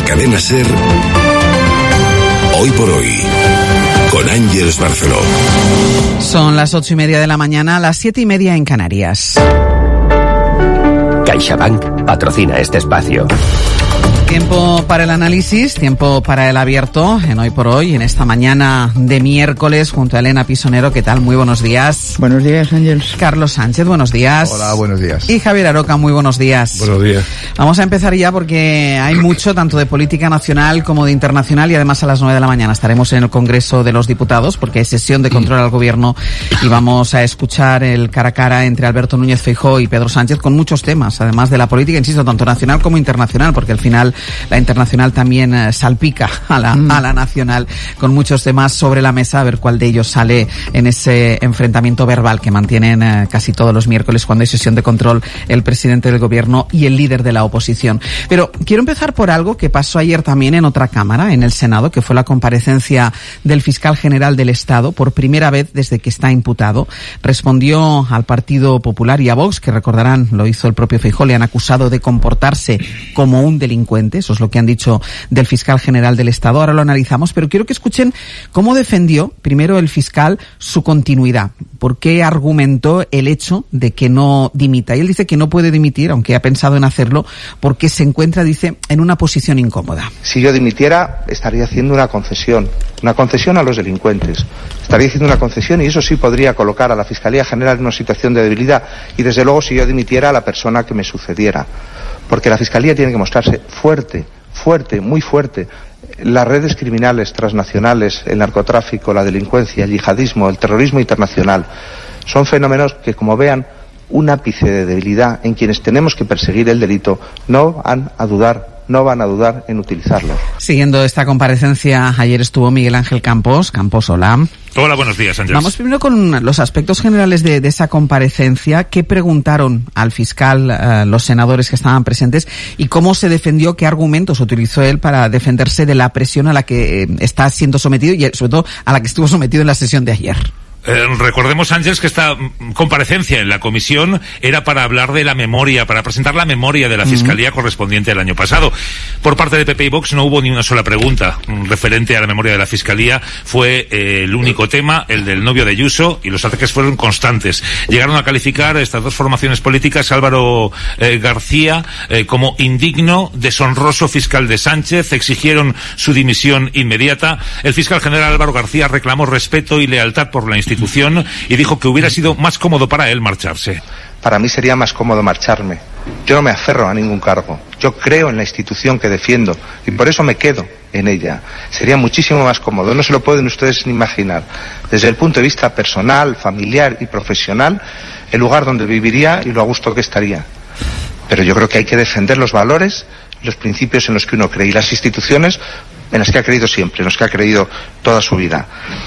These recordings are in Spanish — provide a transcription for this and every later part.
Cadena SER, Hoy por Hoy, con Ángeles Barceló. Son las 8:30 de la mañana, las 7:30 en Canarias. CaixaBank patrocina este espacio. Tiempo para el análisis, tiempo para el abierto en Hoy por Hoy, en esta mañana de miércoles, junto a Elena Pisonero. ¿Qué tal? Muy buenos días. Buenos días, Ángeles. Carlos Sánchez, buenos días. Hola, buenos días. Y Javier Aroca, muy buenos días. Buenos días. Vamos a empezar ya porque hay mucho, tanto de política nacional como de internacional, y además a las 9 de la mañana estaremos en el Congreso de los Diputados porque hay sesión de control al Gobierno y vamos a escuchar el cara a cara entre Alberto Núñez Feijóo y Pedro Sánchez con muchos temas, además de la política, insisto, tanto nacional como internacional, porque al final la internacional también salpica a la nacional, con muchos temas sobre la mesa, a ver cuál de ellos sale en ese enfrentamiento verbal que mantienen casi todos los miércoles cuando hay sesión de control el presidente del Gobierno y el líder de la oposición. Pero quiero empezar por algo que pasó ayer también en otra Cámara, en el Senado, que fue la comparecencia del fiscal general del Estado, por primera vez desde que está imputado. Respondió al Partido Popular y a Vox, que recordarán, lo hizo el propio Feijóo, le han acusado de comportarse como un delincuente. Eso es lo que han dicho del fiscal general del Estado. Ahora lo analizamos, pero quiero que escuchen cómo defendió primero el fiscal su continuidad. ¿Por qué argumentó el hecho de que no dimita? Y él dice que no puede dimitir, aunque ha pensado en hacerlo, porque se encuentra, dice, en una posición incómoda. Si yo dimitiera, estaría haciendo una concesión a los delincuentes. Estaría haciendo una concesión y eso sí podría colocar a la Fiscalía General en una situación de debilidad y, desde luego, si yo dimitiera, a la persona que me sucediera. Porque la Fiscalía tiene que mostrarse fuerte, muy fuerte. Las redes criminales transnacionales, el narcotráfico, la delincuencia, el yihadismo, el terrorismo internacional, son fenómenos que, como vean un ápice de debilidad en quienes tenemos que perseguir el delito, no van a dudar en utilizarlo. Siguiendo esta comparecencia, ayer estuvo Miguel Ángel Campos. Campos, hola. Hola, buenos días, Andrés. Vamos primero con los aspectos generales de esa comparecencia. ¿Qué preguntaron al fiscal los senadores que estaban presentes y cómo se defendió, qué argumentos utilizó él para defenderse de la presión a la que está siendo sometido y sobre todo a la que estuvo sometido en la sesión de ayer? Recordemos, Ángeles, que esta comparecencia en la comisión era para hablar de la memoria, para presentar la memoria de la Fiscalía correspondiente al año pasado. Por parte de PP y Vox no hubo ni una sola pregunta referente a la memoria de la Fiscalía. Fue el único tema, el del novio de Ayuso, y los ataques fueron constantes. Llegaron a calificar estas dos formaciones políticas, Álvaro García, como indigno, deshonroso fiscal de Sánchez. Exigieron su dimisión inmediata. El fiscal general Álvaro García reclamó respeto y lealtad por la institución y dijo que hubiera sido más cómodo para él marcharse. Para mí sería más cómodo marcharme. Yo no me aferro a ningún cargo. Yo creo en la institución que defiendo y por eso me quedo en ella. Sería muchísimo más cómodo. No se lo pueden ustedes ni imaginar. Desde el punto de vista personal, familiar y profesional, el lugar donde viviría y lo a gusto que estaría. Pero yo creo que hay que defender los valores, los principios en los que uno cree y las instituciones en las que ha creído siempre, en las que ha creído toda su vida.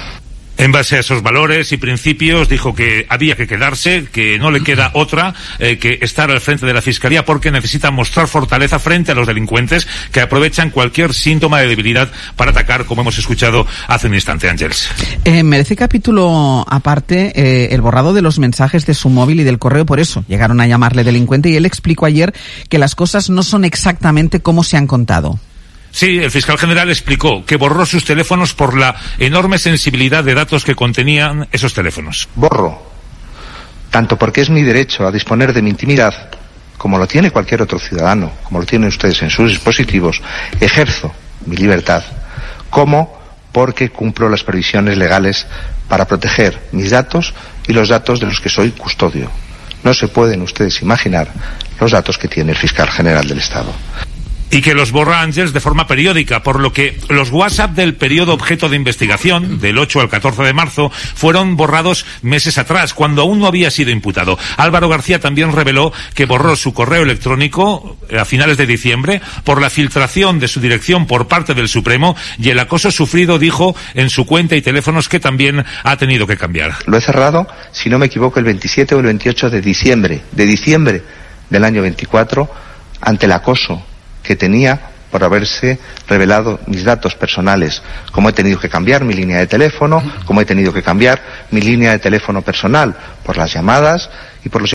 En base a esos valores y principios dijo que había que quedarse, que no le queda otra que estar al frente de la Fiscalía porque necesita mostrar fortaleza frente a los delincuentes que aprovechan cualquier síntoma de debilidad para atacar, como hemos escuchado hace un instante, Ángeles. Merece capítulo aparte el borrado de los mensajes de su móvil y del correo, por eso llegaron a llamarle delincuente, y él explicó ayer que las cosas no son exactamente como se han contado. Sí, el fiscal general explicó que borró sus teléfonos por la enorme sensibilidad de datos que contenían esos teléfonos. Borro, tanto porque es mi derecho a disponer de mi intimidad, como lo tiene cualquier otro ciudadano, como lo tienen ustedes en sus dispositivos, ejerzo mi libertad, como porque cumplo las previsiones legales para proteger mis datos y los datos de los que soy custodio. No se pueden ustedes imaginar los datos que tiene el fiscal general del Estado. Y que los borra, Ángeles, de forma periódica, por lo que los WhatsApp del periodo objeto de investigación, del 8 al 14 de marzo, fueron borrados meses atrás, cuando aún no había sido imputado. Álvaro García también reveló que borró su correo electrónico a finales de diciembre por la filtración de su dirección por parte del Supremo y el acoso sufrido, dijo, en su cuenta y teléfonos, que también ha tenido que cambiar. Lo he cerrado, si no me equivoco, el 27 o el 28 de diciembre del año 24, ante el acoso que tenía por haberse revelado mis datos personales, como he tenido que cambiar mi línea de teléfono, como he tenido que cambiar mi línea de teléfono personal por las llamadas y por los